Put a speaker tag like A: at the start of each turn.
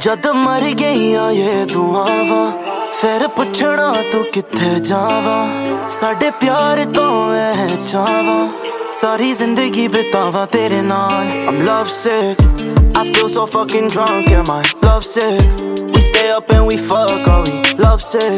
A: जद मर गईया ये दुआवां फिर पुछना तू किथे जावा साडे प्यार तो है चावा सारी जिंदगी बितावा तेरे नाल I'm love sick I feel so fucking drunk am I love sick We stay up and we fuck are we love sick